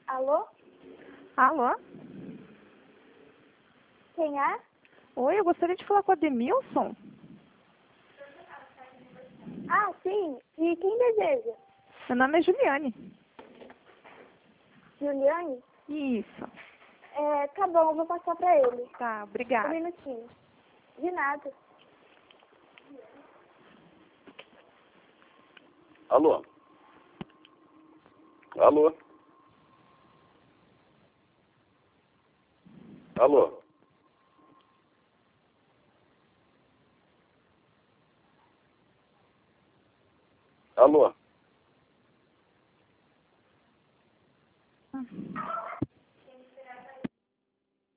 Alô? Alô? Quem é? Oi, eu gostaria de falar com a Demilson. Ah, sim. E quem deseja? Meu nome é Juliane. Juliane? Isso. Tá bom, eu vou passar pra ele. Tá, Um obrigada. minutinho. De nada. Alô? Alô? Alô? Alô?